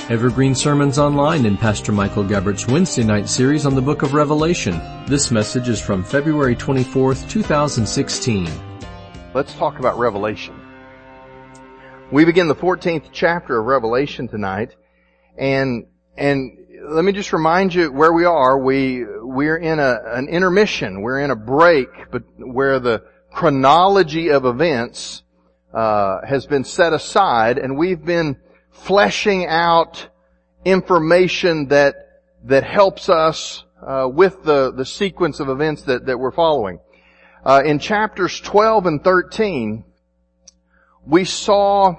Evergreen Sermons Online in Pastor Michael Gabbert's Wednesday night series on the book of Revelation. This message is from February 24th, 2016. Let's talk about Revelation. We begin the 14th chapter of Revelation tonight, and let me just remind you where we are. We're in an intermission. We're in a break, but where the chronology of events has been set aside, and we've been fleshing out information that helps us with the sequence of events that we're following. In chapters 12 and 13, we saw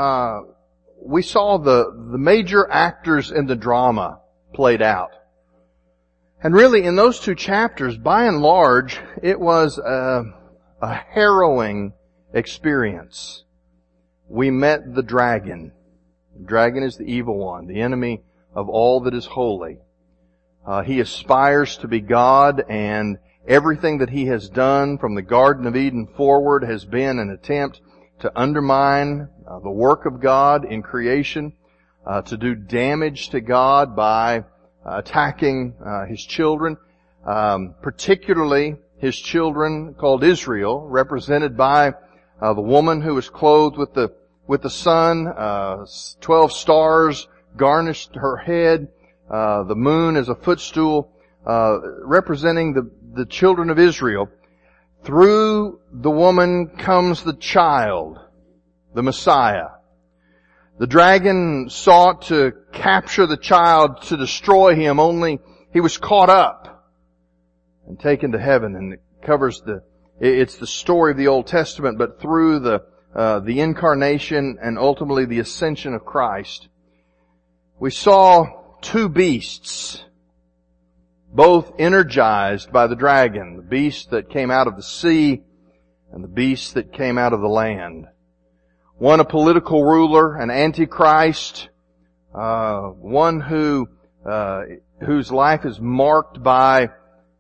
the major actors in the drama played out. And really, in those two chapters, by and large, it was a harrowing experience. We met the dragon. The dragon is the evil one, the enemy of all that is holy. He aspires to be God, and everything that he has done from the Garden of Eden forward has been an attempt to undermine the work of God in creation, to do damage to God by attacking His children, particularly His children called Israel, represented by the woman who was clothed with the sun, 12 stars garnished her head, the moon as a footstool, representing the children of Israel. Through the woman comes the child, the Messiah. The dragon sought to capture the child to destroy him, only he was caught up and taken to heaven. And it covers it's the story of the Old Testament, but through the incarnation and ultimately the ascension of Christ. We saw two beasts, both energized by the dragon, the beast that came out of the sea and the beast that came out of the land. One a political ruler, an antichrist, one whose life is marked by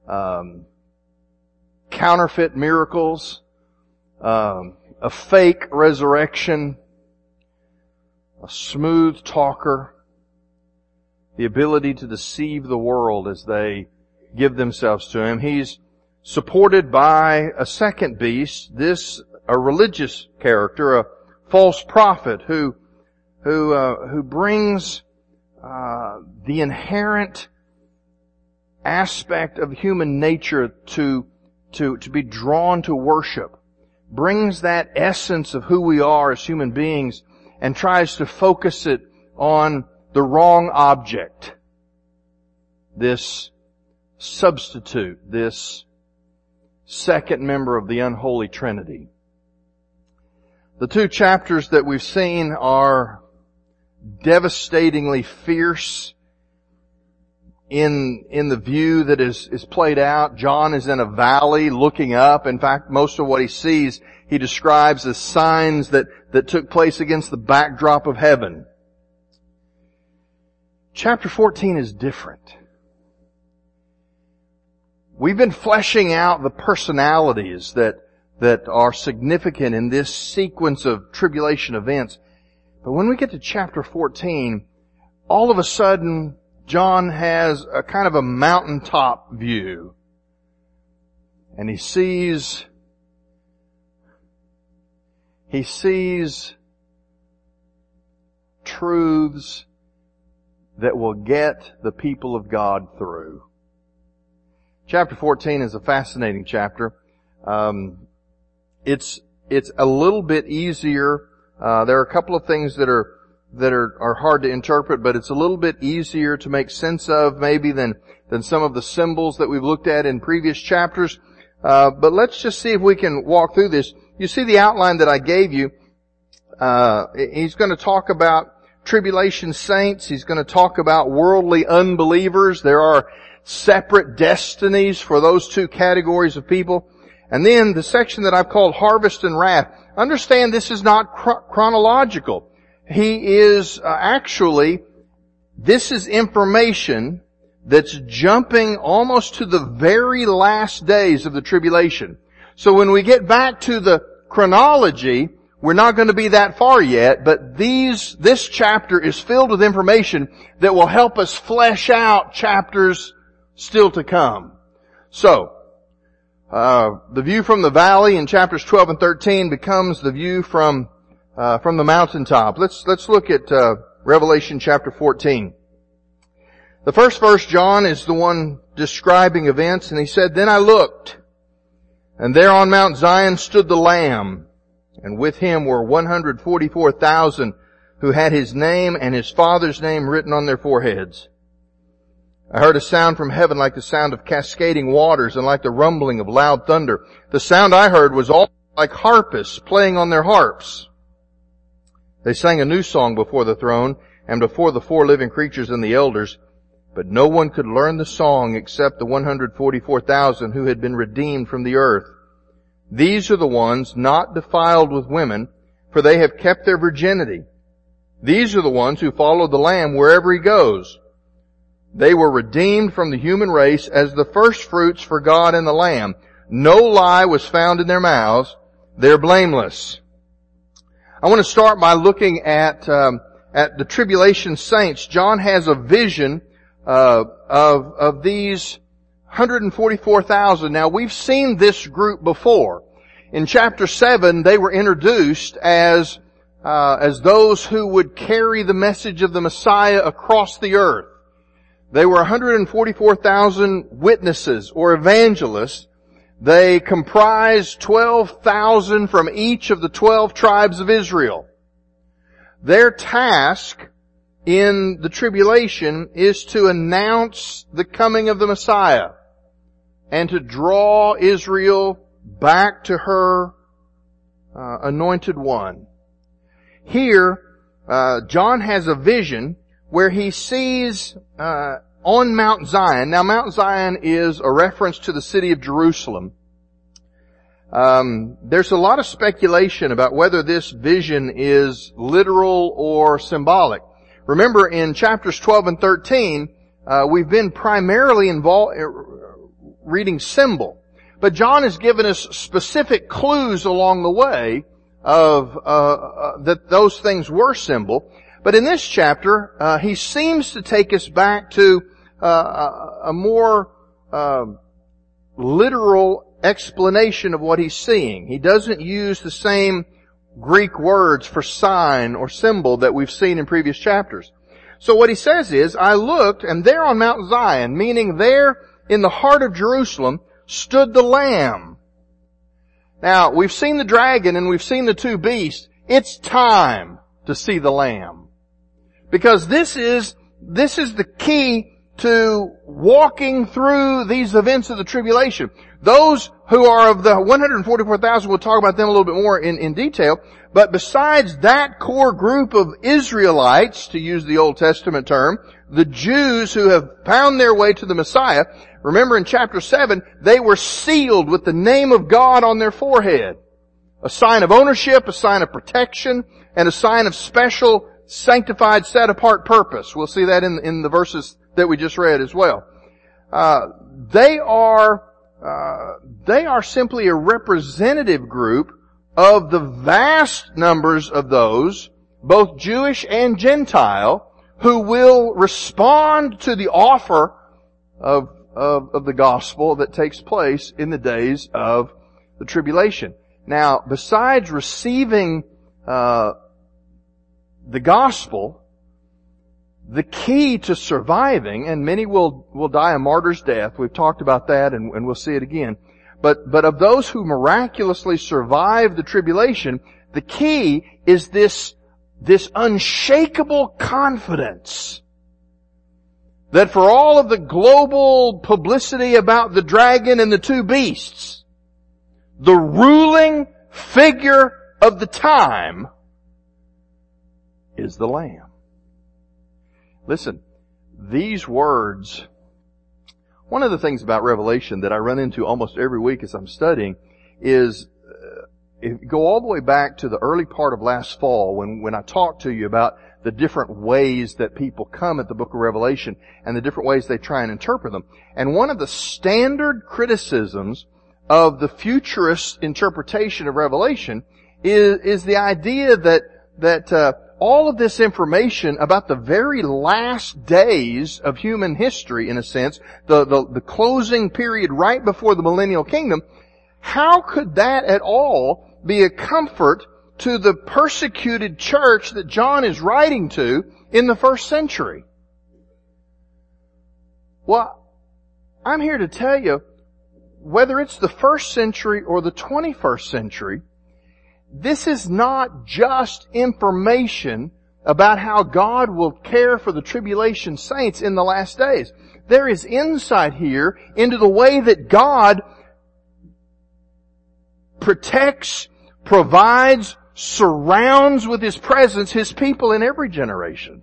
counterfeit miracles, a fake resurrection, a smooth talker, the ability to deceive the world as they give themselves to him. He's supported by a second beast, a religious character, a false prophet who brings the inherent aspect of human nature to be drawn to worship, brings that essence of who we are as human beings and tries to focus it on the wrong object. This substitute, this second member of the unholy Trinity. The two chapters that we've seen are devastatingly fierce in the view that is played out. John is in a valley looking up. In fact, most of what he sees, he describes as signs that took place against the backdrop of heaven. Chapter 14 is different. We've been fleshing out the personalities that are significant in this sequence of tribulation events. But when we get to chapter 14, all of a sudden, John has a kind of a mountaintop view. And he sees truths that will get the people of God through. Chapter 14 is a fascinating chapter. It's a little bit easier. There are a couple of things that are hard to interpret, but it's a little bit easier to make sense of maybe than some of the symbols that we've looked at in previous chapters. But let's just see if we can walk through this. You see the outline that I gave you. He's going to talk about tribulation saints. He's going to talk about worldly unbelievers. There are separate destinies for those two categories of people. And then the section that I've called Harvest and Wrath. Understand this is not chronological. He is this is information that's jumping almost to the very last days of the tribulation. So when we get back to the chronology, We're not going to be that far yet, but this chapter is filled with information that will help us flesh out chapters still to come. So, the view from the valley in chapters 12 and 13 becomes the view from the mountaintop. Let's look at Revelation chapter 14. The first verse, John, is the one describing events, and he said, "Then I looked, and there on Mount Zion stood the Lamb, and with him were 144,000 who had his name and his Father's name written on their foreheads. I heard a sound from heaven like the sound of cascading waters and like the rumbling of loud thunder. The sound I heard was all like harpists playing on their harps. They sang a new song before the throne and before the 4 living creatures and the elders, but no one could learn the song except the 144,000 who had been redeemed from the earth. These are the ones not defiled with women, for they have kept their virginity. These are the ones who follow the Lamb wherever he goes. They were redeemed from the human race as the first fruits for God and the Lamb. No lie was found in their mouths. They're blameless." I want to start by looking at the tribulation saints. John has a vision of these 144,000. Now, we've seen this group before. In chapter 7, they were introduced as those who would carry the message of the Messiah across the earth. They were 144,000 witnesses or evangelists. They comprised 12,000 from each of the 12 tribes of Israel. Their task in the tribulation is to announce the coming of the Messiah and to draw Israel back to her anointed one. Here, John has a vision where he sees on Mount Zion. Now, Mount Zion is a reference to the city of Jerusalem. There's a lot of speculation about whether this vision is literal or symbolic. Remember, in chapters 12 and 13, we've been primarily involved reading symbol. But John has given us specific clues along the way of that those things were symbol. But in this chapter, he seems to take us back to a more literal explanation of what he's seeing. He doesn't use the same Greek words for sign or symbol that we've seen in previous chapters. So what he says is, "I looked, and there on Mount Zion," meaning there in the heart of Jerusalem, "stood the Lamb." Now, we've seen the dragon and we've seen the 2 beasts. It's time to see the Lamb. Because this is the key to walking through these events of the tribulation. Those who are of the 144,000, we'll talk about them a little bit more in detail. But besides that core group of Israelites, to use the Old Testament term, the Jews who have found their way to the Messiah, remember in chapter 7, they were sealed with the name of God on their forehead. A sign of ownership, a sign of protection, and a sign of special, sanctified, set-apart purpose. We'll see that in the verses that we just read as well. They are simply a representative group of the vast numbers of those, both Jewish and Gentile, who will respond to the offer of the gospel that takes place in the days of the tribulation. Now, besides receiving the gospel, the key to surviving, and many will die a martyr's death. We've talked about that, and we'll see it again. But of those who miraculously survive the tribulation, the key is this unshakable confidence that for all of the global publicity about the dragon and the 2 beasts, the ruling figure of the time is the Lamb. Listen, these words, one of the things about Revelation that I run into almost every week as I'm studying is, if you go all the way back to the early part of last fall when I talked to you about the different ways that people come at the book of Revelation and the different ways they try and interpret them. And one of the standard criticisms of the futurist interpretation of Revelation is the idea that all of this information about the very last days of human history, in a sense, the closing period right before the millennial kingdom, how could that at all be a comfort to the persecuted church that John is writing to in the first century? Well, I'm here to tell you, whether it's the first century or the 21st century, this is not just information about how God will care for the tribulation saints in the last days. There is insight here into the way that God protects, provides, surrounds with His presence His people in every generation.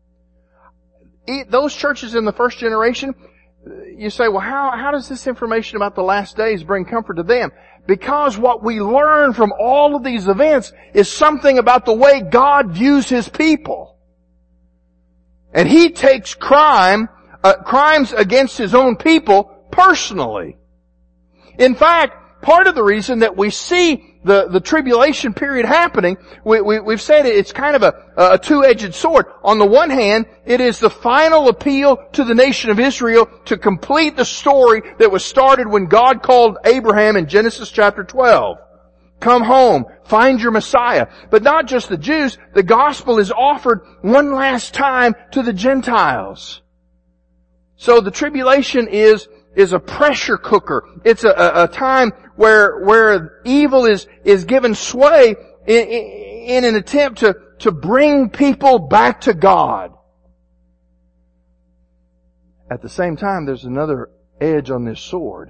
Those churches in the first generation, you say, well, how does this information about the last days bring comfort to them? Because what we learn from all of these events is something about the way God views His people. And He takes crimes against His own people personally. In fact, part of the reason that we see the tribulation period happening, we've said it's kind of a two-edged sword. On the one hand, it is the final appeal to the nation of Israel to complete the story that was started when God called Abraham in Genesis chapter 12. Come home, find your Messiah. But not just the Jews, the gospel is offered one last time to the Gentiles. So the tribulation is a pressure cooker. It's a time where evil is given sway in an attempt to bring people back to God. At the same time, there's another edge on this sword.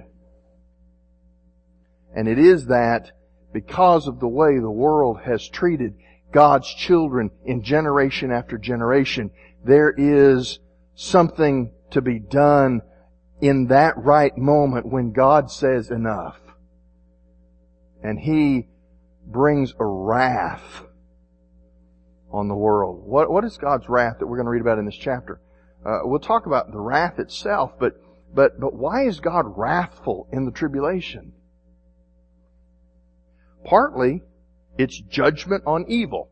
And it is that because of the way the world has treated God's children in generation after generation, there is something to be done in that right moment when God says enough. And He brings a wrath on the world. What is God's wrath that we're going to read about in this chapter? We'll talk about the wrath itself, but why is God wrathful in the tribulation? Partly, it's judgment on evil.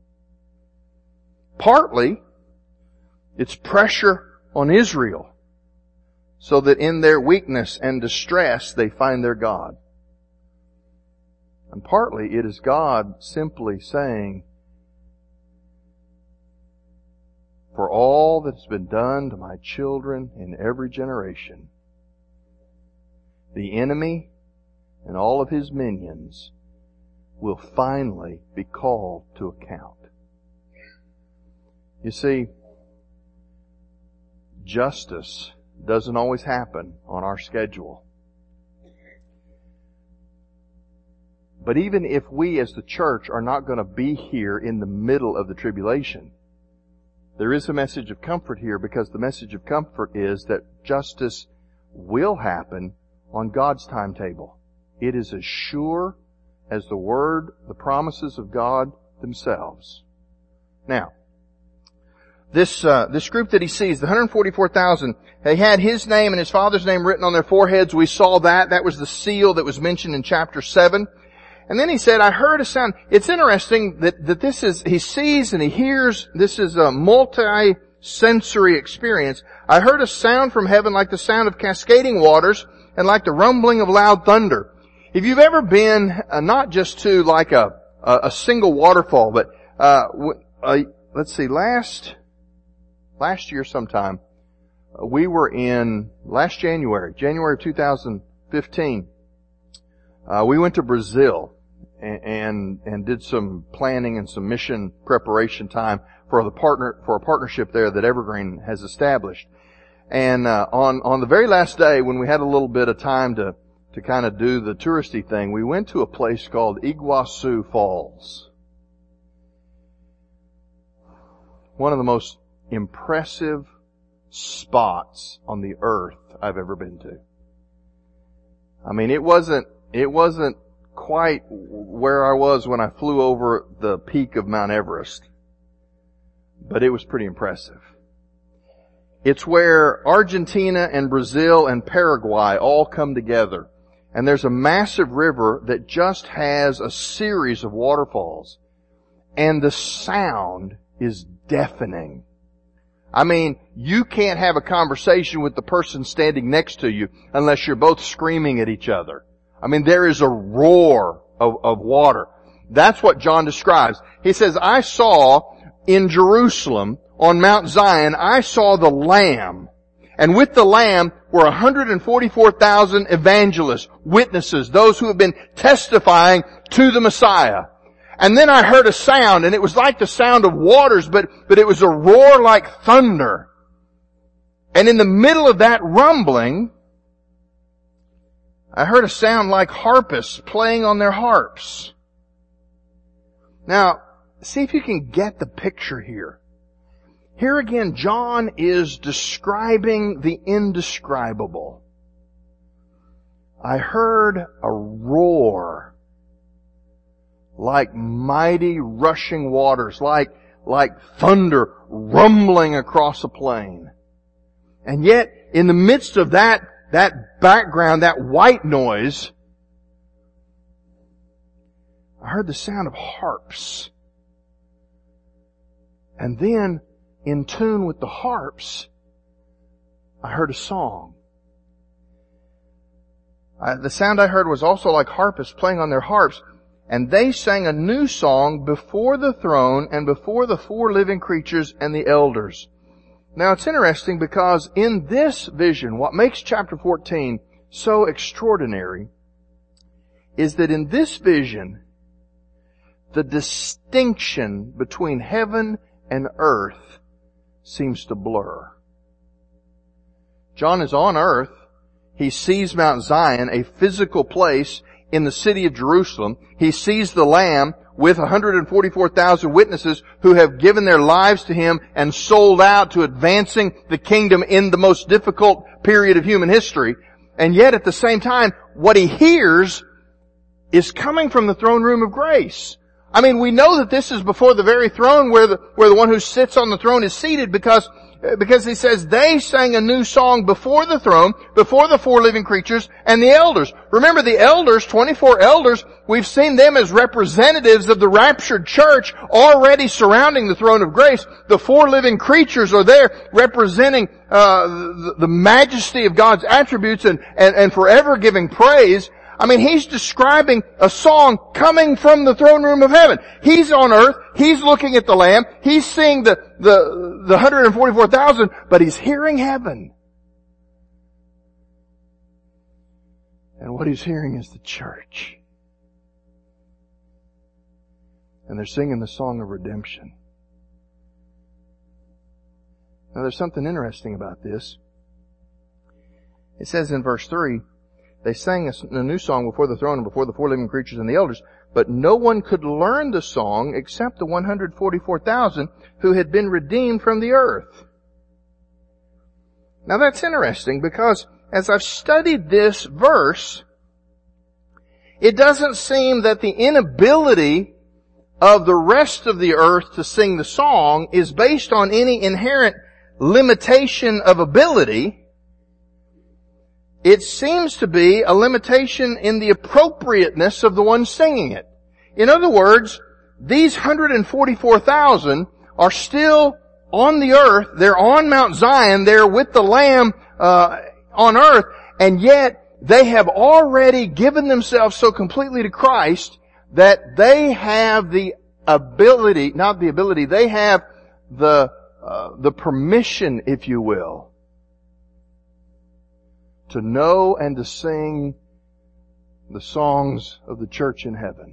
Partly, it's pressure on Israel, so that in their weakness and distress they find their God. And partly it is God simply saying, for all that's been done to my children in every generation, the enemy and all of his minions will finally be called to account. You see, justice doesn't always happen on our schedule. But even if we as the church are not going to be here in the middle of the tribulation, there is a message of comfort here, because the message of comfort is that justice will happen on God's timetable. It is as sure as the Word, the promises of God themselves. Now, this group that he sees, the 144,000, they had his name and his father's name written on their foreheads. We saw that. That was the seal that was mentioned in chapter 7. And then he said, I heard a sound. It's interesting that this is, he sees and he hears, this is a multi-sensory experience. I heard a sound from heaven like the sound of cascading waters and like the rumbling of loud thunder. If you've ever been, not just to like a single waterfall, but, let's see, last year sometime, we were in, last January of 2015, we went to Brazil and did some planning and some mission preparation time for a partnership there that Evergreen has established. And, on the very last day, when we had a little bit of time to kind of do the touristy thing, we went to a place called Iguazu Falls. One of the most impressive spots on the earth I've ever been to. I mean, it wasn't quite where I was when I flew over the peak of Mount Everest, but it was pretty impressive. It's where Argentina and Brazil and Paraguay all come together. And there's a massive river that just has a series of waterfalls. And the sound is deafening. I mean, you can't have a conversation with the person standing next to you unless you're both screaming at each other. I mean, there is a roar of water. That's what John describes. He says, I saw in Jerusalem, on Mount Zion, I saw the Lamb. And with the Lamb were 144,000 evangelists, witnesses, those who have been testifying to the Messiah. And then I heard a sound, and it was like the sound of waters, but it was a roar like thunder. And in the middle of that rumbling, I heard a sound like harpists playing on their harps. Now, see if you can get the picture here. Here again, John is describing the indescribable. I heard a roar like mighty rushing waters, like thunder rumbling across a plain. And yet, in the midst of that background, that white noise, I heard the sound of harps. And then, in tune with the harps, I heard a song. The sound I heard was also like harpists playing on their harps, and they sang a new song before the throne and before the four living creatures and the elders. Now it's interesting because in this vision, what makes chapter 14 so extraordinary is that in this vision, the distinction between heaven and earth seems to blur. John is on earth. He sees Mount Zion, a physical place in the city of Jerusalem. He sees the Lamb with 144,000 witnesses who have given their lives to Him and sold out to advancing the kingdom in the most difficult period of human history. And yet at the same time, what he hears is coming from the throne room of grace. I mean, we know that this is before the very throne where the one who sits on the throne is seated because he says they sang a new song before the throne, before the four living creatures and the elders. Remember the elders, 24 elders, we've seen them as representatives of the raptured church already surrounding the throne of grace. The four living creatures are there representing the majesty of God's attributes and forever giving praise. I mean, he's describing a song coming from the throne room of heaven. He's on earth. He's looking at the Lamb. He's seeing the 144,000, but he's hearing heaven. And what he's hearing is the church. And they're singing the song of redemption. Now there's something interesting about this. It says in verse 3, they sang a new song before the throne and before the four living creatures and the elders, but no one could learn the song except the 144,000 who had been redeemed from the earth. Now that's interesting because as I've studied this verse, it doesn't seem that the inability of the rest of the earth to sing the song is based on any inherent limitation of ability. It seems to be a limitation in the appropriateness of the one singing it. In other words, these 144,000 are still on the earth. They're on Mount Zion. They're with the Lamb on earth. And yet, they have already given themselves so completely to Christ that they have the ability, not the ability, they have the permission, if you will, to know and to sing the songs of the church in heaven.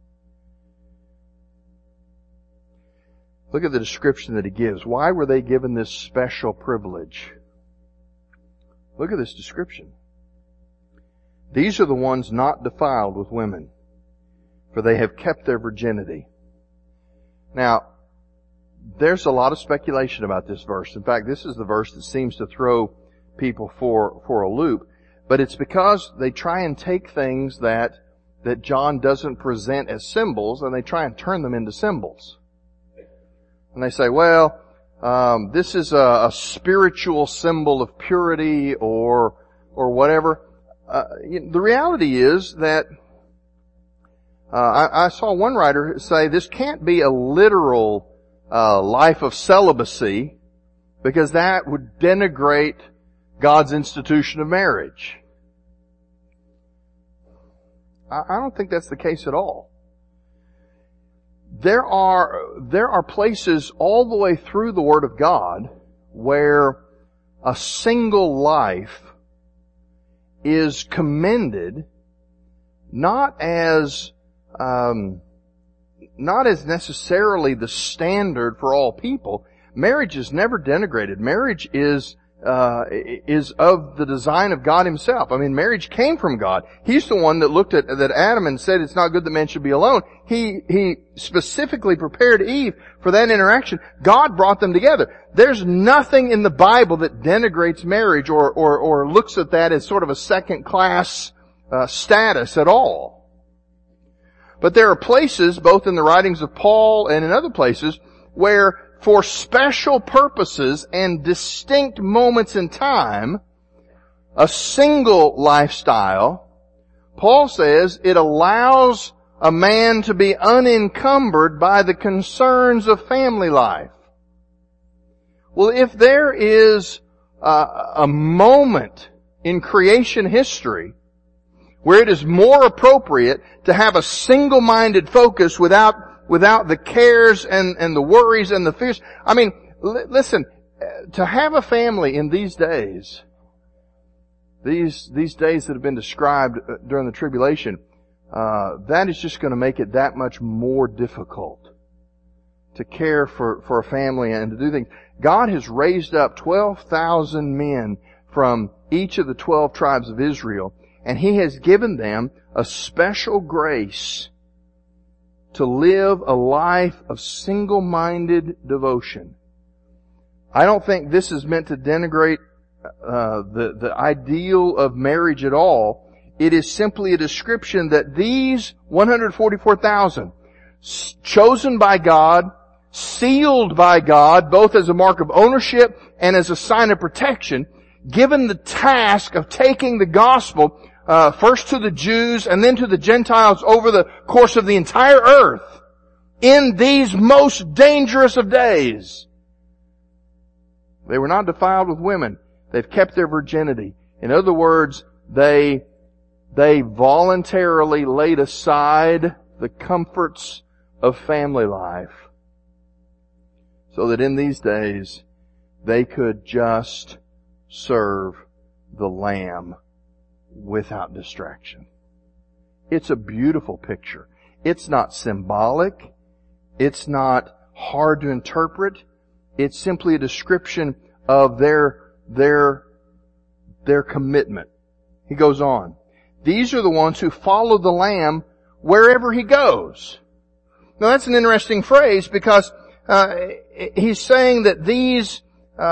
Look at the description that he gives. Why were they given this special privilege? Look at this description. These are the ones not defiled with women, for they have kept their virginity. Now, there's a lot of speculation about this verse. In fact, this is the verse that seems to throw people for a loop, but it's because they try and take things that John doesn't present as symbols and they try and turn them into symbols. And they say, well, this is a spiritual symbol of purity or whatever. the reality is that I saw one writer say this can't be a literal life of celibacy, because that would denigrate God's institution of marriage. I don't think that's the case at all. There are places all the way through the Word of God where a single life is commended not as necessarily the standard for all people. Marriage is never denigrated. Marriage is of the design of God Himself. I mean, marriage came from God. He's the one that looked at that Adam and said it's not good that man should be alone. He specifically prepared Eve for that interaction. God brought them together. There's nothing in the Bible that denigrates marriage or looks at that as sort of a second class status at all. But there are places, both in the writings of Paul and in other places, where for special purposes and distinct moments in time, a single lifestyle, Paul says it allows a man to be unencumbered by the concerns of family life. Well, if there is a moment in creation history where it is more appropriate to have a single-minded focus without the cares and the worries and the fears. I mean, listen, to have a family in these days, these days that have been described during the tribulation, that is just going to make it that much more difficult to care for a family and to do things. God has raised up 12,000 men from each of the 12 tribes of Israel, and He has given them a special grace to live a life of single-minded devotion. I don't think this is meant to denigrate the ideal of marriage at all. It is simply a description that these 144,000, chosen by God, sealed by God, both as a mark of ownership and as a sign of protection, given the task of taking the gospel first to the Jews and then to the Gentiles over the course of the entire earth in these most dangerous of days. They were not defiled with women. They've kept their virginity. In other words, they voluntarily laid aside the comforts of family life so that in these days they could just serve the Lamb without distraction. It's a beautiful picture. It's not symbolic. It's not hard to interpret. It's simply a description of their commitment. He goes on. These are the ones who follow the Lamb wherever He goes. Now that's an interesting phrase because he's saying that these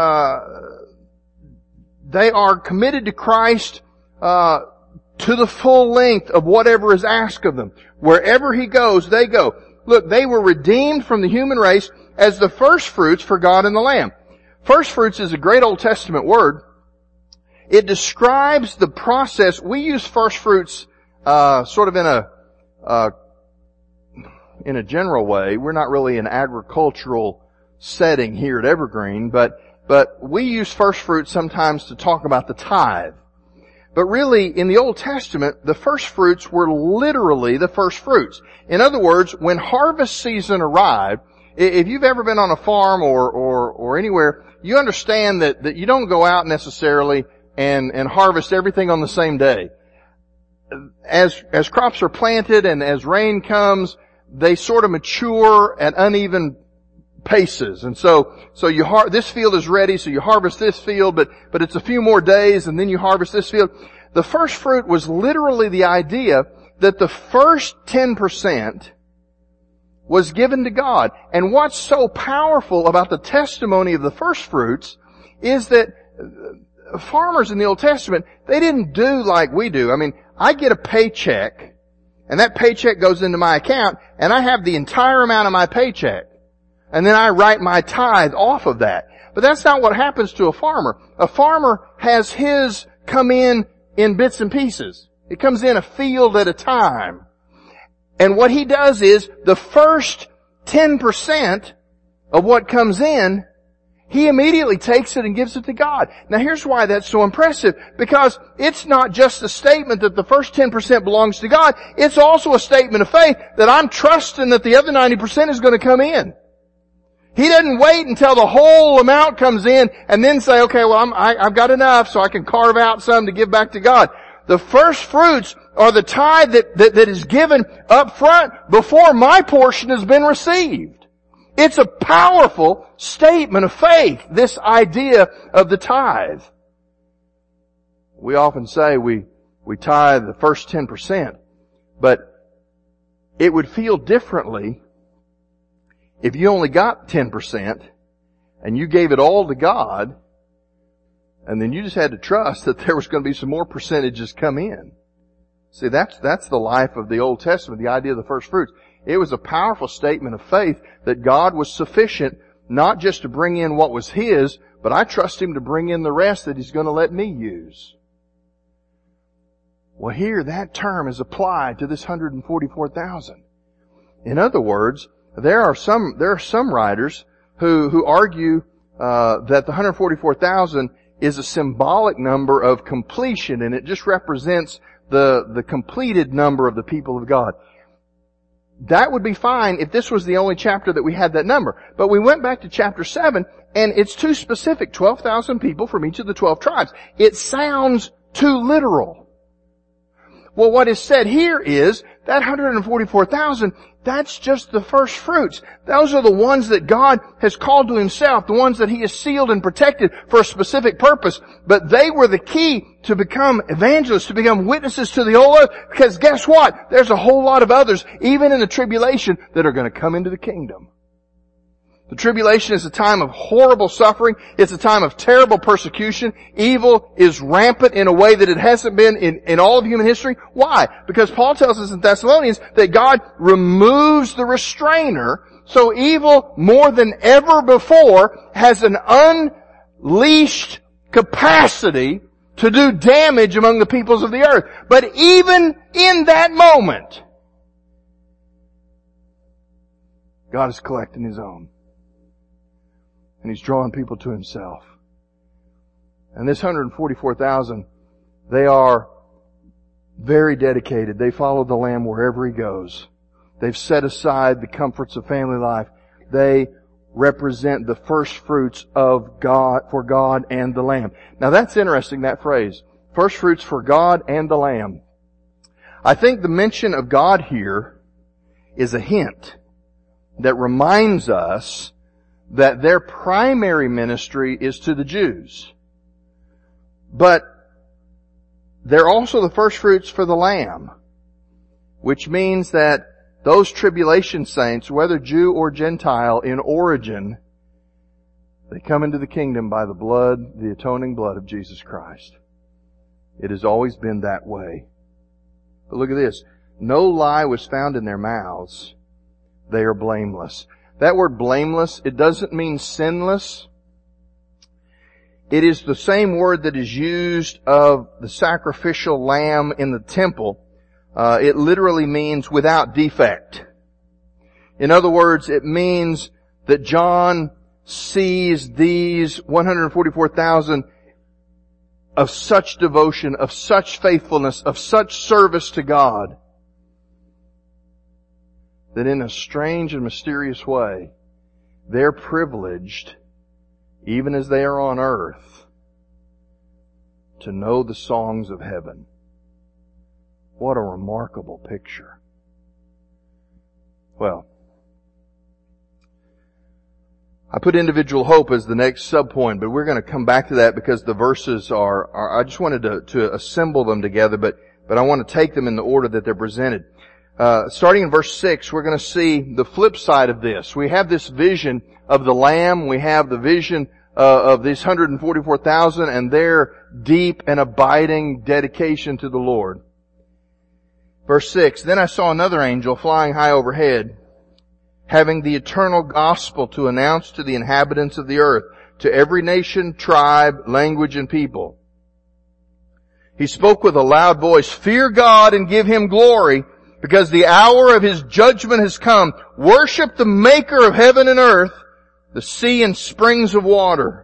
they are committed to Christ to the full length of whatever is asked of them. Wherever He goes, they go. Look, they were redeemed from the human race as the first fruits for God and the Lamb. First fruits is a great Old Testament word. It describes the process. We use first fruits sort of in a general way. We're not really an agricultural setting here at Evergreen, but we use first fruits sometimes to talk about the tithe. But really, in the Old Testament, the first fruits were literally the first fruits. In other words, when harvest season arrived, if you've ever been on a farm or anywhere, you understand that you don't go out necessarily and harvest everything on the same day. As crops are planted and as rain comes, they sort of mature at uneven paces. And so this field is ready, so you harvest this field, but it's a few more days and then you harvest this field. The first fruit was literally the idea that the first 10% was given to God. And what's so powerful about the testimony of the first fruits is that farmers in the Old Testament, they didn't do like we do. I mean, I get a paycheck, and that paycheck goes into my account, and I have the entire amount of my paycheck. And then I write my tithe off of that. But that's not what happens to a farmer. A farmer has his come in in bits and pieces. It comes in a field at a time. And what he does is the first 10% of what comes in, he immediately takes it and gives it to God. Now here's why that's so impressive. Because it's not just a statement that the first 10% belongs to God. It's also a statement of faith that I'm trusting that the other 90% is going to come in. He doesn't wait until the whole amount comes in and then say, okay, well I've got enough so I can carve out some to give back to God. The first fruits are the tithe that is given up front before my portion has been received. It's a powerful statement of faith, this idea of the tithe. We often say we tithe the first 10%, but it would feel differently if you only got 10% and you gave it all to God, and then you just had to trust that there was going to be some more percentages come in. See, that's the life of the Old Testament, the idea of the first fruits. It was a powerful statement of faith that God was sufficient not just to bring in what was His, but I trust Him to bring in the rest that He's going to let me use. Well, here that term is applied to this 144,000. In other words, there are some writers who argue that the 144,000 is a symbolic number of completion, and it just represents the completed number of the people of God. That would be fine if this was the only chapter that we had that number. But we went back to chapter 7, and it's too specific. 12,000 people from each of the 12 tribes. It sounds too literal. Well, what is said here is that 144,000, that's just the first fruits. Those are the ones that God has called to Himself, the ones that He has sealed and protected for a specific purpose. But they were the key to become evangelists, to become witnesses to the whole earth. Because guess what? There's a whole lot of others, even in the tribulation, that are going to come into the kingdom. The tribulation is a time of horrible suffering. It's a time of terrible persecution. Evil is rampant in a way that it hasn't been in all of human history. Why? Because Paul tells us in Thessalonians that God removes the restrainer, so evil more than ever before has an unleashed capacity to do damage among the peoples of the earth. But even in that moment, God is collecting His own. And He's drawing people to Himself. And this 144,000, they are very dedicated. They follow the Lamb wherever He goes. They've set aside the comforts of family life. They represent the first fruits of God, for God and the Lamb. Now that's interesting, that phrase. First fruits for God and the Lamb. I think the mention of God here is a hint that reminds us that their primary ministry is to the Jews. But they're also the first fruits for the Lamb, which means that those tribulation saints, whether Jew or Gentile in origin, they come into the kingdom by the blood, the atoning blood of Jesus Christ. It has always been that way. But look at this. No lie was found in their mouths. They are blameless. That word blameless, it doesn't mean sinless. It is the same word that is used of the sacrificial lamb in the temple. It literally means without defect. In other words, it means that John sees these 144,000 of such devotion, of such faithfulness, of such service to God, that in a strange and mysterious way, they're privileged, even as they are on earth, to know the songs of heaven. What a remarkable picture. Well, I put individual hope as the next subpoint, but we're going to come back to that because the verses are I just wanted to assemble them together, but I want to take them in the order that they're presented. Starting in verse 6, we're going to see the flip side of this. We have this vision of the Lamb. We have the vision of these 144,000 and their deep and abiding dedication to the Lord. Verse 6, Then I saw another angel flying high overhead, having the eternal gospel to announce to the inhabitants of the earth, to every nation, tribe, language, and people. He spoke with a loud voice, "Fear God and give Him glory, because the hour of His judgment has come. Worship the Maker of heaven and earth, the sea and springs of water."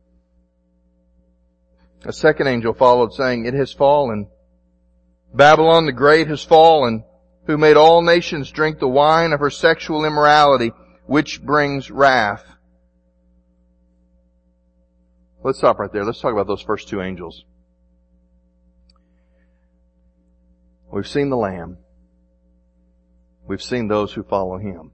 A second angel followed, saying, "It has fallen. Babylon the Great has fallen, who made all nations drink the wine of her sexual immorality, which brings wrath." Let's stop right there. Let's talk about those first two angels. We've seen the Lamb. We've seen those who follow Him.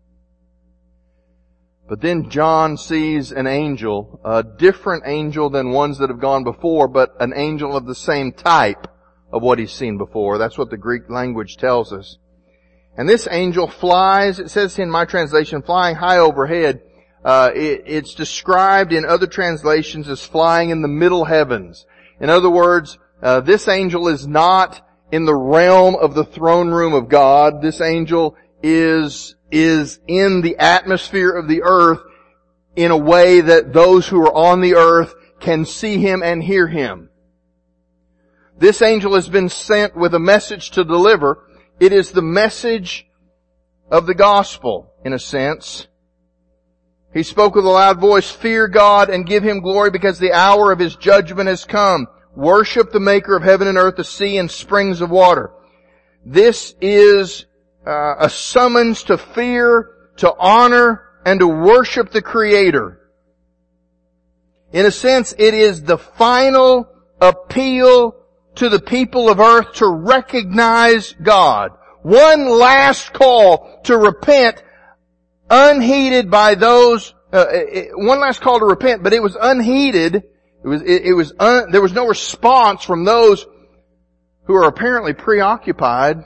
But then John sees an angel, a different angel than ones that have gone before, but an angel of the same type of what he's seen before. That's what the Greek language tells us. And this angel flies, it says in my translation, flying high overhead. It's described in other translations as flying in the middle heavens. In other words, this angel is not in the realm of the throne room of God. This angel is in the atmosphere of the earth in a way that those who are on the earth can see Him and hear Him. This angel has been sent with a message to deliver. It is the message of the gospel, in a sense. He spoke with a loud voice, "Fear God and give Him glory, because the hour of His judgment has come. Worship the Maker of heaven and earth, the sea and springs of water." This is a summons to fear, to honor, and to worship the Creator. In a sense, it is the final appeal to the people of earth to recognize God. One last call to repent, unheeded by those, one last call to repent, but it was unheeded. There was no response from those who are apparently preoccupied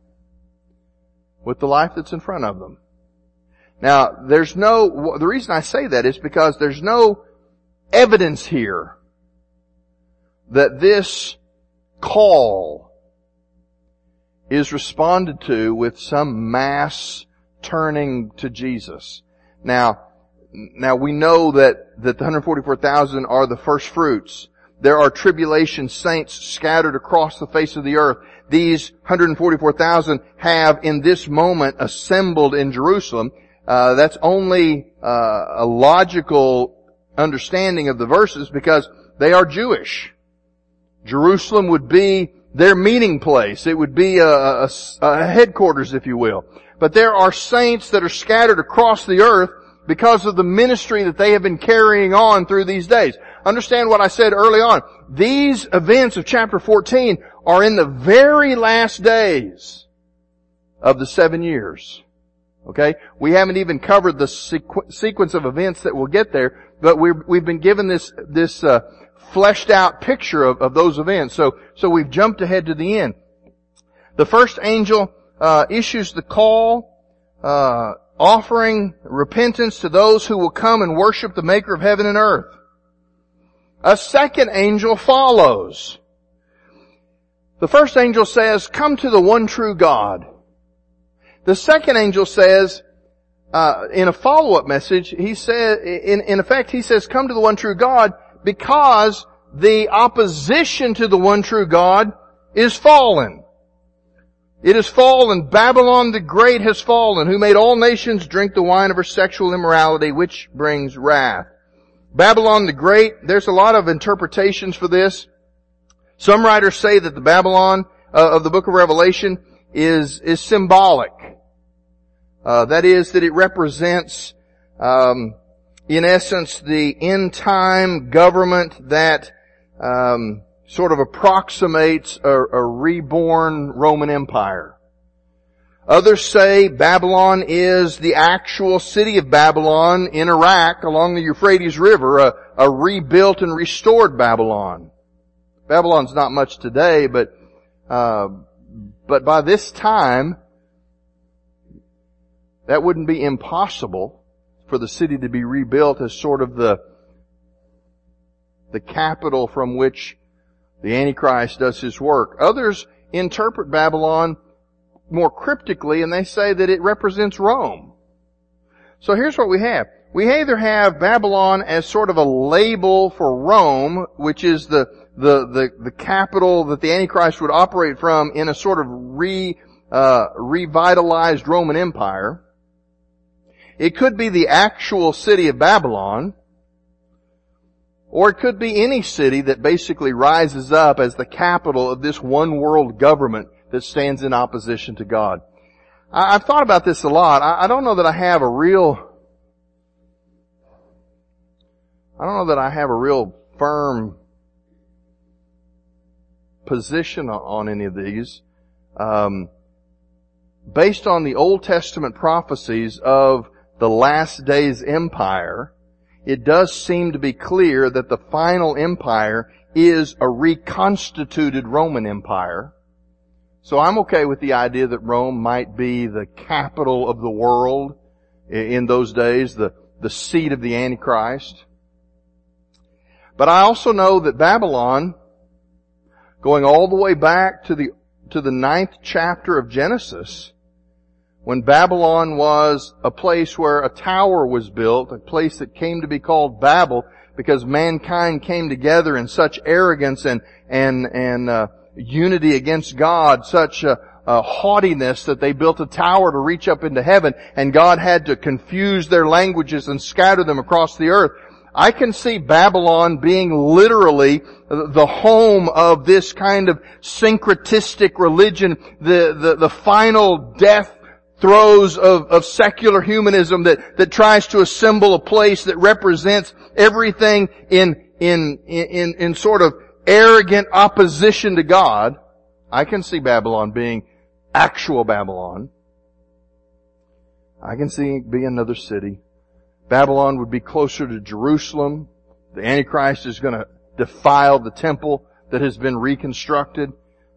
with the life that's in front of them. Now, the reason I say that is because there's no evidence here that this call is responded to with some mass turning to Jesus. Now we know that the 144,000 are the first fruits. There are tribulation saints scattered across the face of the earth. These 144,000 have in this moment assembled in Jerusalem. That's only a logical understanding of the verses because they are Jewish. Jerusalem would be their meeting place. It would be a headquarters, if you will. But there are saints that are scattered across the earth because of the ministry that they have been carrying on through these days. Understand what I said early on. These events of chapter 14 are in the very last days of the 7 years. Okay? We haven't even covered the sequence of events that will get there, but we've been given this fleshed out picture of those events. So we've jumped ahead to the end. The first angel issues the call, offering repentance to those who will come and worship the Maker of heaven and earth. A second angel follows. The first angel says, "Come to the one true God." The second angel says, in a follow-up message, he says, in effect, he says, "Come to the one true God," because the opposition to the one true God is fallen. It has fallen. Babylon the Great has fallen, who made all nations drink the wine of her sexual immorality, which brings wrath. Babylon the Great, there's a lot of interpretations for this. Some writers say that the Babylon of the book of Revelation is symbolic. That is, that it represents, in essence, the end-time government that sort of approximates a reborn Roman Empire. Others say Babylon is the actual city of Babylon in Iraq along the Euphrates River, a rebuilt and restored Babylon. Babylon's not much today, but by this time, that wouldn't be impossible for the city to be rebuilt as sort of the capital from which the Antichrist does his work. Others interpret Babylon more cryptically, and they say that it represents Rome. So here's what we have. We either have Babylon as sort of a label for Rome, which is the the capital that the Antichrist would operate from in a sort of revitalized Roman Empire. It could be the actual city of Babylon, or it could be any city that basically rises up as the capital of this one world government that stands in opposition to God. I've thought about this a lot. I don't know that I have a real firm position on any of these. Based on the Old Testament prophecies of the last days empire, it does seem to be clear that the final empire is a reconstituted Roman Empire. So I'm okay with the idea that Rome might be the capital of the world in those days, the seat of the Antichrist. But I also know that Babylon, going all the way back to the 9th chapter of Genesis, when Babylon was a place where a tower was built, a place that came to be called Babel, because mankind came together in such arrogance and unity against God, such a haughtiness that they built a tower to reach up into heaven, and God had to confuse their languages and scatter them across the earth. I can see Babylon being literally the home of this kind of syncretistic religion, the final death throes of secular humanism that tries to assemble a place that represents everything in sort of arrogant opposition to God. I can see Babylon being actual Babylon. I can see it being another city. Babylon would be closer to Jerusalem. The Antichrist is going to defile the temple that has been reconstructed.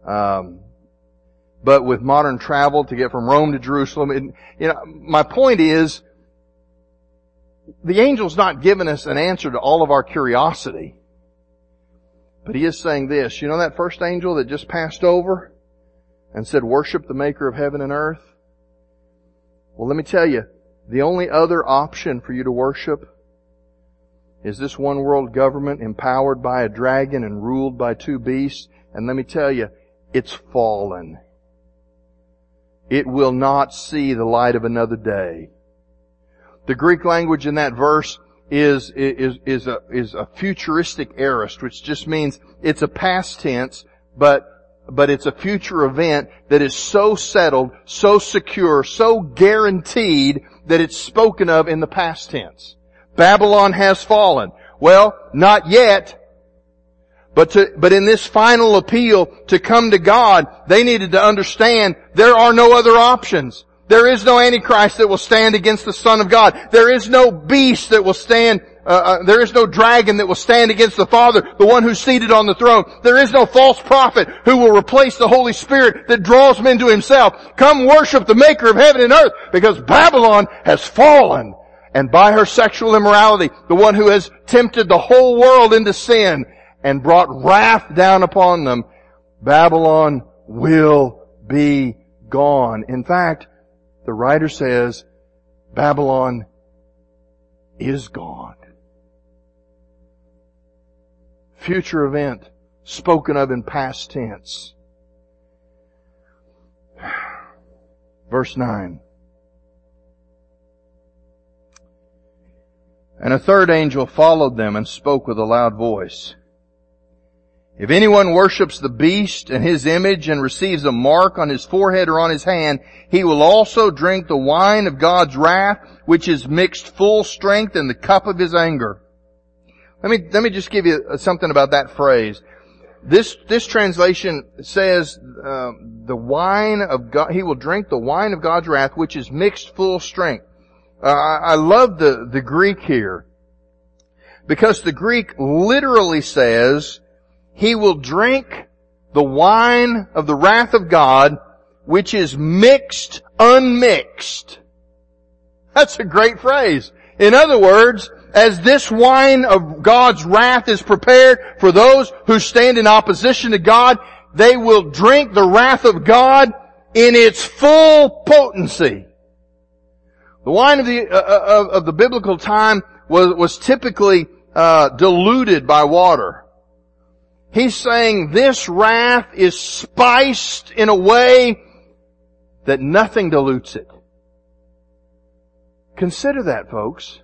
But with modern travel to get from Rome to Jerusalem, my point is, the angel's not giving us an answer to all of our curiosity. But he is saying this, you know that first angel that just passed over and said, worship the maker of heaven and earth? Well, let me tell you, the only other option for you to worship is this one world government empowered by a dragon and ruled by two beasts. And let me tell you, it's fallen. It will not see the light of another day. The Greek language in that verse is a futuristic aorist, which just means it's a past tense, but it's a future event that is so settled, so secure, so guaranteed that it's spoken of in the past tense. Babylon has fallen. Well, not yet. But in this final appeal to come to God, they needed to understand there are no other options. There is no Antichrist that will stand against the Son of God. There is no beast that will stand, there is no dragon that will stand against the Father, the one who's seated on the throne. There is no false prophet who will replace the Holy Spirit that draws men to Himself. Come worship the Maker of heaven and earth, because Babylon has fallen. And by her sexual immorality, the one who has tempted the whole world into sin and brought wrath down upon them, Babylon will be gone. In fact, the writer says, Babylon is gone. Future event spoken of in past tense. Verse 9. And a third angel followed them and spoke with a loud voice. If anyone worships the beast and his image and receives a mark on his forehead or on his hand, he will also drink the wine of God's wrath, which is mixed full strength in the cup of His anger. Let me just give you something about that phrase. This translation says, the wine of God, he will drink the wine of God's wrath, which is mixed full strength. I love the Greek here, because the Greek literally says, he will drink the wine of the wrath of God, which is mixed, unmixed. That's a great phrase. In other words, as this wine of God's wrath is prepared for those who stand in opposition to God, they will drink the wrath of God in its full potency. The wine of the biblical time was typically diluted by water. He's saying this wrath is spiced in a way that nothing dilutes it. Consider that, folks.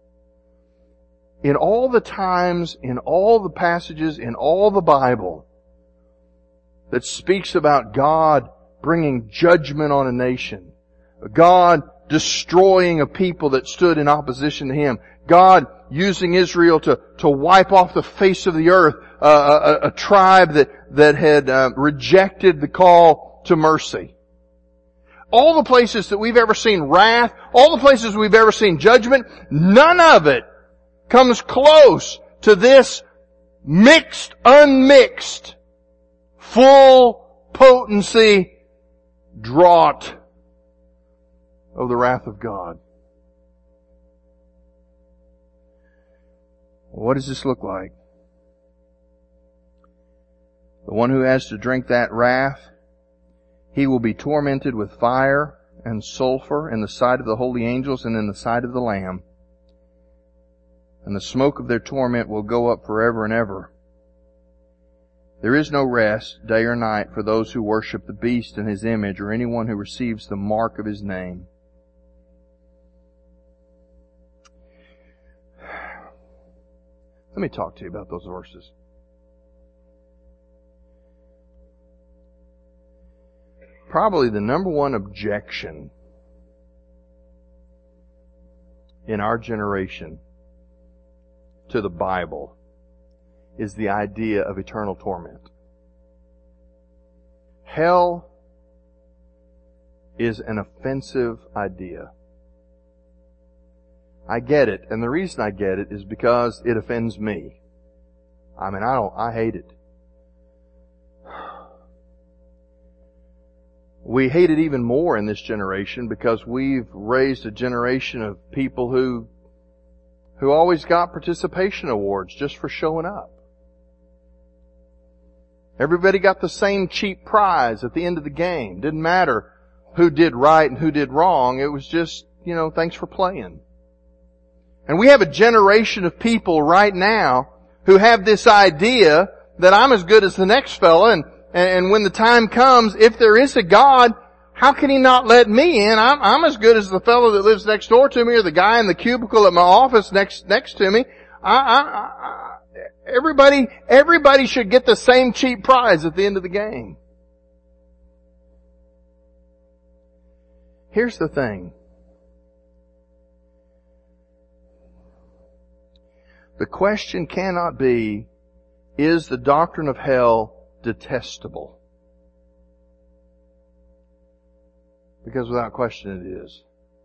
In all the times, in all the passages, in all the Bible that speaks about God bringing judgment on a nation, God destroying a people that stood in opposition to Him, God using Israel to wipe off the face of the earth a tribe that had rejected the call to mercy. All the places that we've ever seen wrath, all the places we've ever seen judgment, none of it comes close to this mixed, unmixed, full potency draught of the wrath of God. What does this look like? The one who has to drink that wrath, he will be tormented with fire and sulfur in the sight of the holy angels and in the sight of the Lamb. And the smoke of their torment will go up forever and ever. There is no rest, day or night, for those who worship the beast and his image, or anyone who receives the mark of his name. Let me talk to you about those verses. Probably the number one objection in our generation to the Bible is the idea of eternal torment. Hell is an offensive idea. I get it, and the reason I get it is because it offends me. I hate it. We hate it even more in this generation because we've raised a generation of people who always got participation awards just for showing up. Everybody got the same cheap prize at the end of the game. Didn't matter who did right and who did wrong. It was just, thanks for playing. And we have a generation of people right now who have this idea that I'm as good as the next fella, and when the time comes, if there is a God, how can He not let me in? I'm as good as the fellow that lives next door to me, or the guy in the cubicle at my office next to me. Everybody should get the same cheap prize at the end of the game. Here's the thing. The question cannot be, is the doctrine of hell detestable? Because without question it is.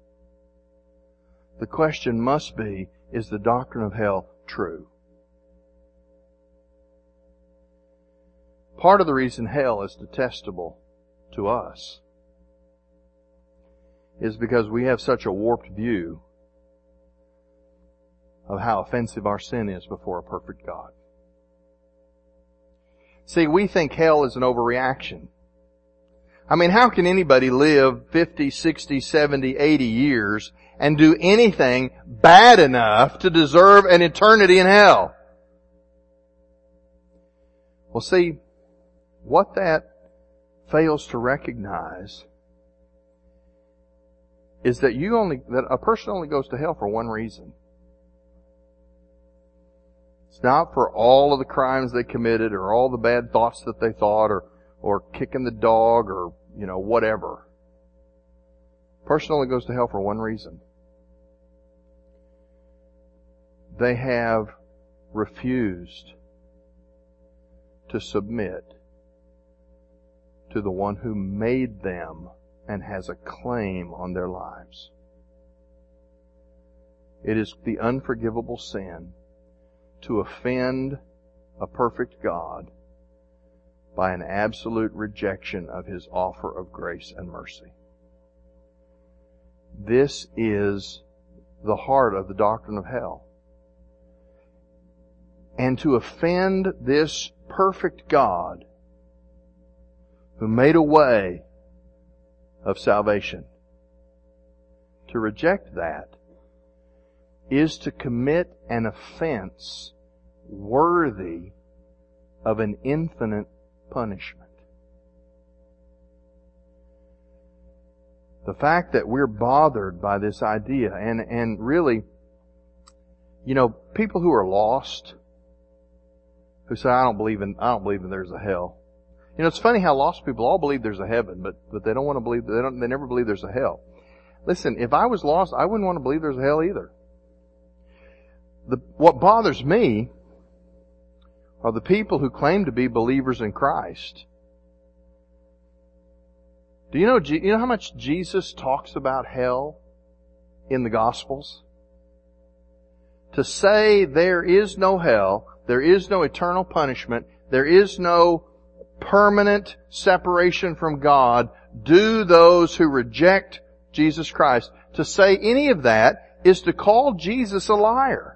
The question must be, is the doctrine of hell true? Part of the reason hell is detestable to us is because we have such a warped view of how offensive our sin is before a perfect God. See, we think hell is an overreaction. How can anybody live 50, 60, 70, 80 years and do anything bad enough to deserve an eternity in hell? Well, see, what that fails to recognize is that that a person only goes to hell for one reason. It's not for all of the crimes they committed or all the bad thoughts that they thought or kicking the dog or, whatever. A person only goes to hell for one reason. They have refused to submit to the one who made them and has a claim on their lives. It is the unforgivable sin to offend a perfect God by an absolute rejection of His offer of grace and mercy. This is the heart of the doctrine of hell. And to offend this perfect God who made a way of salvation, to reject that is to commit an offense worthy of an infinite punishment. The fact that we're bothered by this idea, and really, people who are lost, who say, I don't believe in there's a hell. It's funny how lost people all believe there's a heaven, but they don't want to believe, they never believe there's a hell. Listen, if I was lost, I wouldn't want to believe there's a hell either. What bothers me are the people who claim to be believers in Christ. Do you know how much Jesus talks about hell in the Gospels? To say there is no hell, there is no eternal punishment, there is no permanent separation from God, do those who reject Jesus Christ. To say any of that is to call Jesus a liar.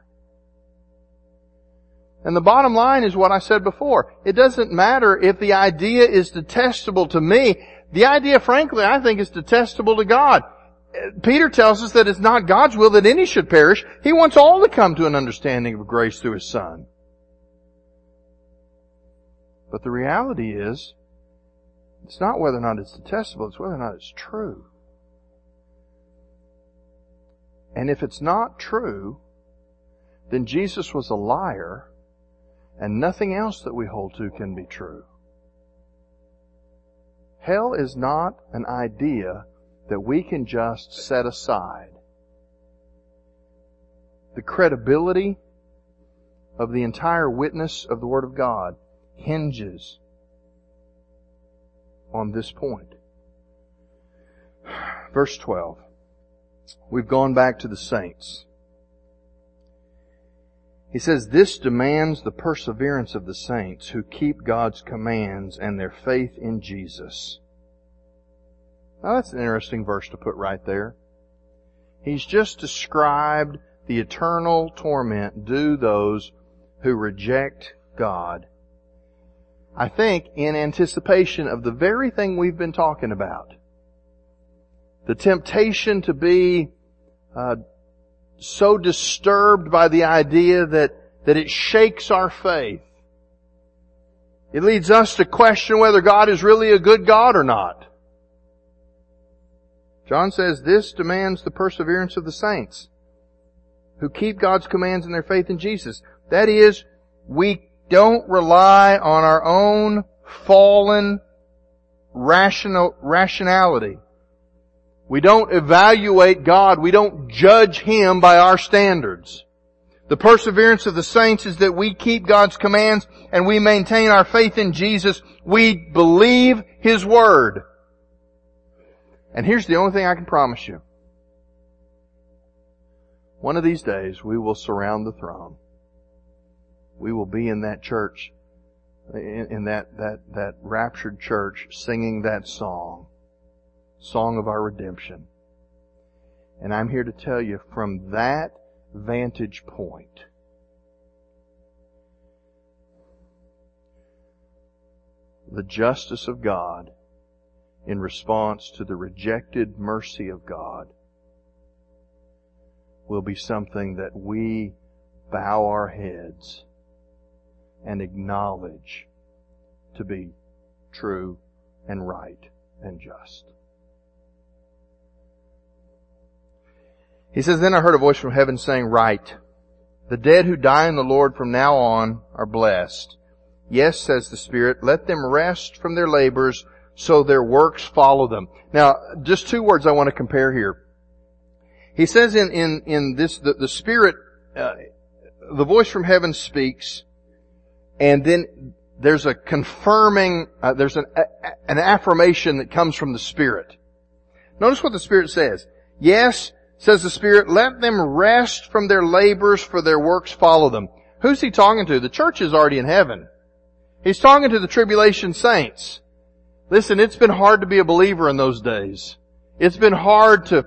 And the bottom line is what I said before. It doesn't matter if the idea is detestable to me. The idea, frankly, I think is detestable to God. Peter tells us that it's not God's will that any should perish. He wants all to come to an understanding of grace through His Son. But the reality is, it's not whether or not it's detestable, it's whether or not it's true. And if it's not true, then Jesus was a liar, and nothing else that we hold to can be true. Hell is not an idea that we can just set aside. The credibility of the entire witness of the Word of God hinges on this point. Verse 12. We've gone back to the saints. He says, this demands the perseverance of the saints who keep God's commands and their faith in Jesus. Now that's an interesting verse to put right there. He's just described the eternal torment due those who reject God. I think in anticipation of the very thing we've been talking about. The temptation to be so disturbed by the idea that it shakes our faith. It leads us to question whether God is really a good God or not. John says this demands the perseverance of the saints who keep God's commands and their faith in Jesus. That is, we don't rely on our own fallen rationality. We don't evaluate God. We don't judge Him by our standards. The perseverance of the saints is that we keep God's commands and we maintain our faith in Jesus. We believe His Word. And here's the only thing I can promise you. One of these days we will surround the throne. We will be in that church, in that raptured church, singing that song of our redemption. And I'm here to tell you from that vantage point, the justice of God in response to the rejected mercy of God will be something that we bow our heads and acknowledge to be true and right and just. He says, then I heard a voice from heaven saying, write, the dead who die in the Lord from now on are blessed. Yes, says the Spirit, let them rest from their labors so their works follow them. Now, just two words I want to compare here. He says in this, the Spirit, the voice from heaven speaks, and then there's a confirming, there's an affirmation that comes from the Spirit. Notice what the Spirit says. Yes, says the Spirit, let them rest from their labors, for their works follow them. Who's He talking to? The church is already in heaven. He's talking to the tribulation saints. Listen, it's been hard to be a believer in those days. It's been hard to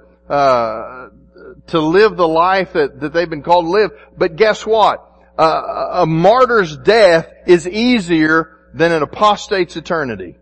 live the life that they've been called to live. But guess what? A martyr's death is easier than an apostate's eternity.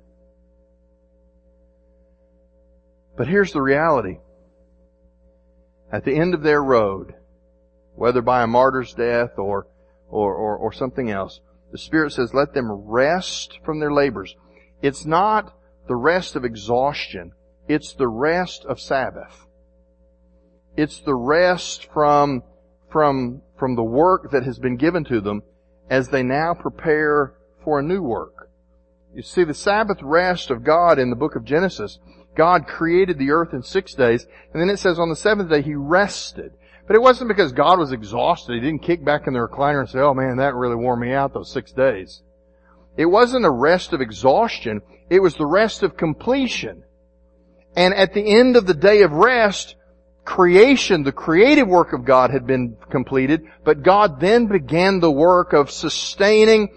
But here's the reality. At the end of their road, whether by a martyr's death or something else, The Spirit says, let them rest from their labors. It's not the rest of exhaustion. It's the rest of Sabbath. It's the rest from the work that has been given to them as they now prepare for a new work. You see, the Sabbath rest of God in the book of Genesis, God created the earth in 6 days, and then it says on the seventh day He rested. But it wasn't because God was exhausted. He didn't kick back in the recliner and say, oh man, that really wore me out those 6 days. It wasn't a rest of exhaustion. It was the rest of completion. And at the end of the day of rest, creation, the creative work of God had been completed, but God then began the work of sustaining,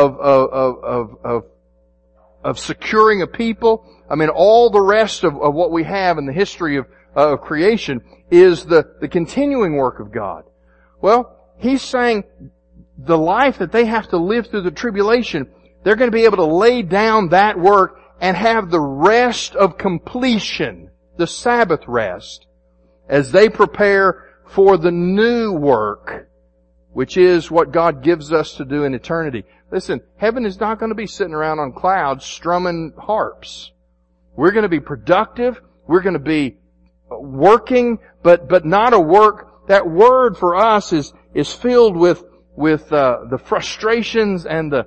of securing a people. I mean, all the rest of what we have in the history of creation is the continuing work of God. Well, He's saying the life that they have to live through the tribulation, they're going to be able to lay down that work and have the rest of completion, the Sabbath rest, as they prepare for the new work, which is what God gives us to do in eternity. Listen, heaven is not going to be sitting around on clouds strumming harps. We're going to be productive. We're going to be working, but not a work. That word for us is filled with the frustrations and the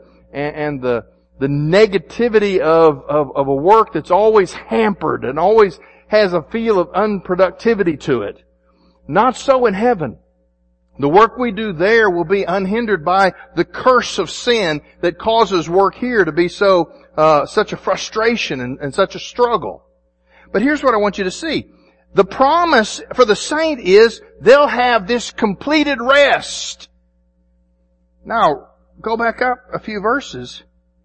negativity of a work that's always hampered and always has a feel of unproductivity to it. Not so in heaven. The work we do there will be unhindered by the curse of sin that causes work here to be such a frustration and such a struggle. But here's what I want you to see. The promise for the saint is they'll have this completed rest. Now, go back up a few verses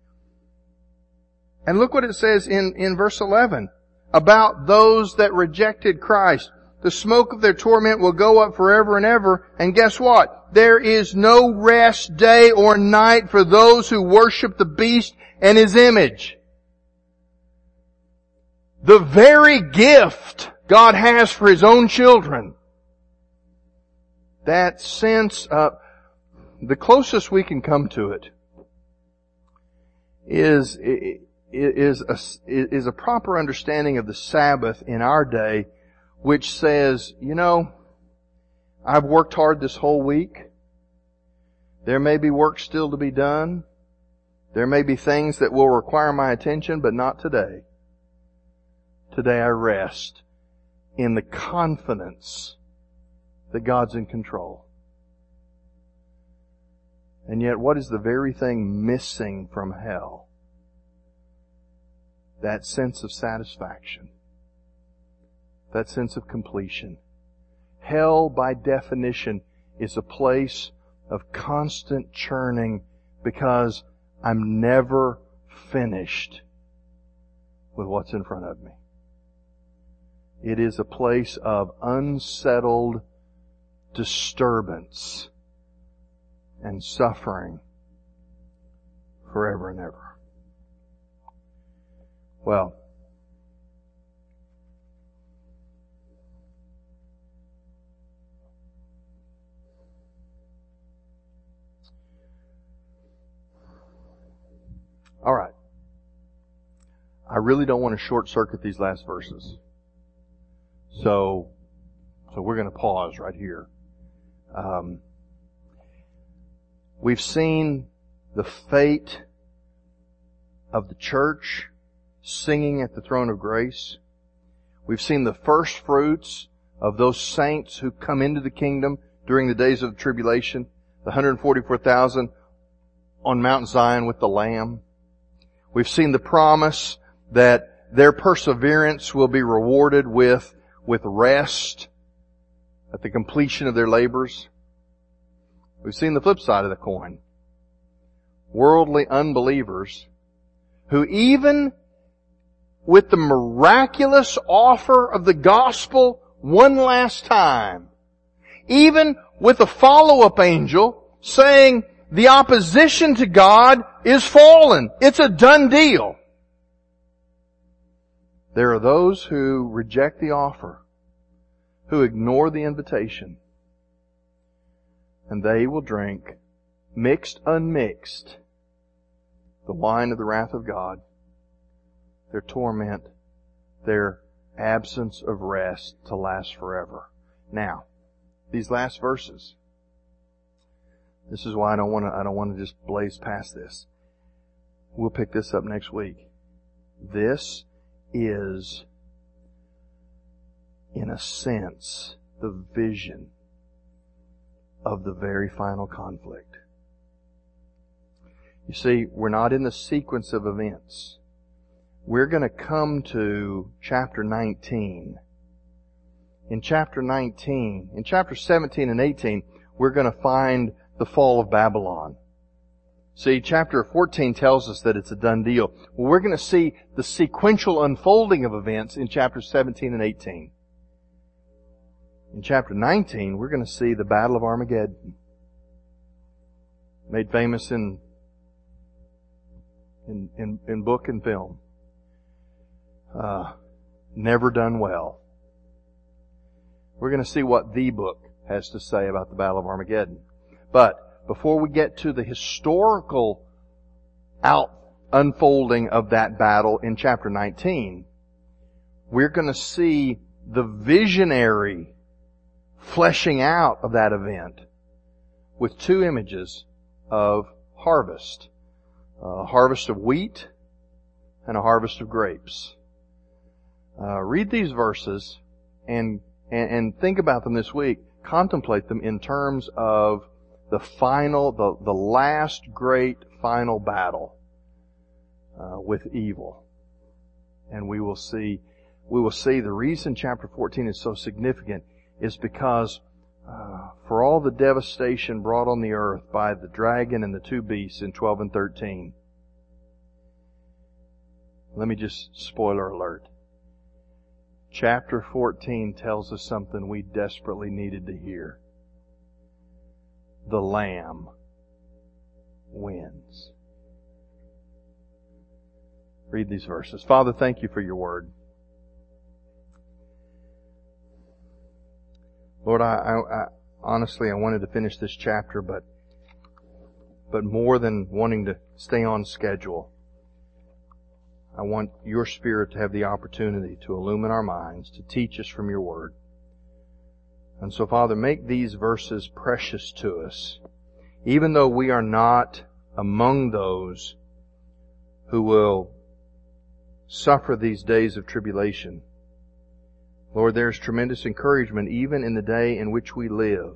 and look what it says in verse 11 about those that rejected Christ. The smoke of their torment will go up forever and ever. And guess what? There is no rest day or night for those who worship the beast and his image. The very gift God has for His own children. That sense of, the closest we can come to it is a proper understanding of the Sabbath in our day, which says, I've worked hard this whole week. There may be work still to be done. There may be things that will require my attention, but not today. Today I rest in the confidence that God's in control. And yet, what is the very thing missing from hell? That sense of satisfaction. That sense of completion. Hell, by definition, is a place of constant churning because I'm never finished with what's in front of me. It is a place of unsettled disturbance and suffering forever and ever. Well, all right. I really don't want to short circuit these last verses. So we're going to pause right here. We've seen the fate of the church singing at the throne of grace. We've seen the first fruits of those saints who come into the kingdom during the days of the tribulation, the 144,000 on Mount Zion with the Lamb. We've seen the promise that their perseverance will be rewarded with rest at the completion of their labors. We've seen the flip side of the coin. Worldly unbelievers who, even with the miraculous offer of the gospel one last time, even with a follow-up angel saying the opposition to God is fallen, it's a done deal. There are those who reject the offer, who ignore the invitation, and they will drink, mixed, unmixed, the wine of the wrath of God, their torment, their absence of rest to last forever. Now, these last verses, this is why I don't want to just blaze past this. We'll pick this up next week. This is, in a sense, the vision of the very final conflict. You see, we're not in the sequence of events. We're going to come to chapter 19. In chapter 17 and 18, we're going to find the fall of Babylon. See, chapter 14 tells us that it's a done deal. Well, we're going to see the sequential unfolding of events in chapters 17 and 18. In chapter 19, we're going to see the Battle of Armageddon, made famous in book and film. Never done well. We're going to see what the book has to say about the Battle of Armageddon. But before we get to the historical unfolding of that battle in chapter 19, we're going to see the visionary fleshing out of that event with two images of harvest. A harvest of wheat and a harvest of grapes. Read these verses and think about them this week. Contemplate them in terms of the last great final battle with evil. And we will see the reason chapter 14 is so significant is because for all the devastation brought on the earth by the dragon and the two beasts in 12 and 13. Let me just, spoiler alert. Chapter 14 tells us something we desperately needed to hear. The Lamb wins. Read these verses. Father, thank you for your word. Lord, I honestly, I wanted to finish this chapter, but more than wanting to stay on schedule, I want your Spirit to have the opportunity to illumine our minds, to teach us from your word. And so, Father, make these verses precious to us, even though we are not among those who will suffer these days of tribulation. Lord, there is tremendous encouragement even in the day in which we live,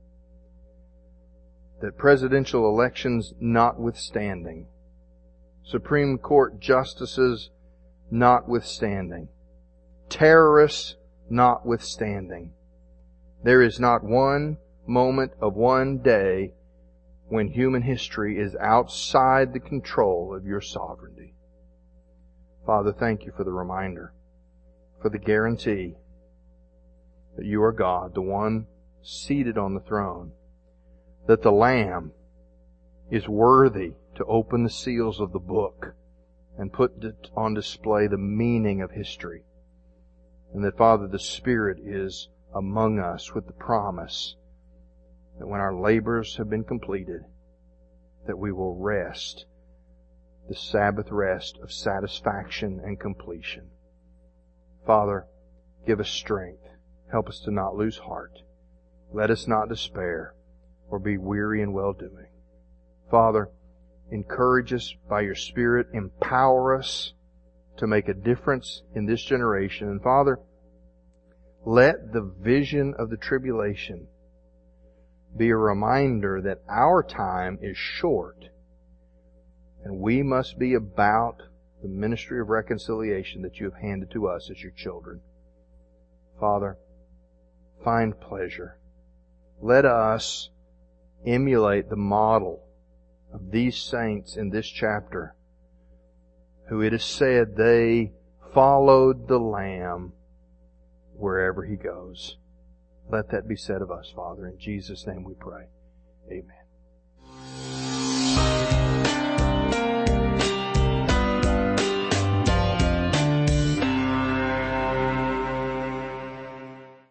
that presidential elections notwithstanding, Supreme Court justices notwithstanding, terrorists notwithstanding, there is not one moment of one day when human history is outside the control of your sovereignty. Father, thank you for the reminder, for the guarantee that you are God, the one seated on the throne, that the Lamb is worthy to open the seals of the book and put on display the meaning of history. And that, Father, the Spirit is among us with the promise that when our labors have been completed, that we will rest, the Sabbath rest of satisfaction and completion. Father, give us strength. Help us to not lose heart. Let us not despair or be weary in well-doing. Father, encourage us by your Spirit. Empower us to make a difference in this generation. And Father, let the vision of the tribulation be a reminder that our time is short and we must be about the ministry of reconciliation that you have handed to us as your children. Father, find pleasure. Let us emulate the model of these saints in this chapter, who it is said they followed the Lamb wherever He goes. Let that be said of us, Father. In Jesus' name we pray. Amen.